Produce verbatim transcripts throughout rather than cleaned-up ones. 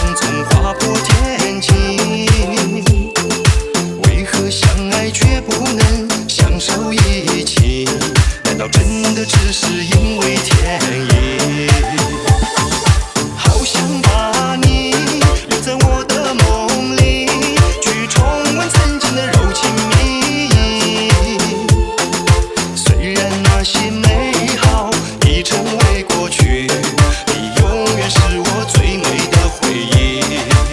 匆匆划破天际，为何相爱却不能相守一起？难道真的只是因为天意？好想把你留在我的梦里，去重温曾经的柔情蜜意。虽然那些美好已成为过去，你永远是我最美的回忆。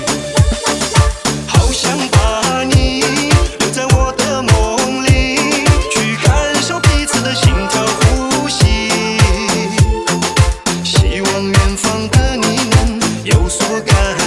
好想把你留在我的梦里，去感受彼此的心跳呼吸。希望远方的你能有所感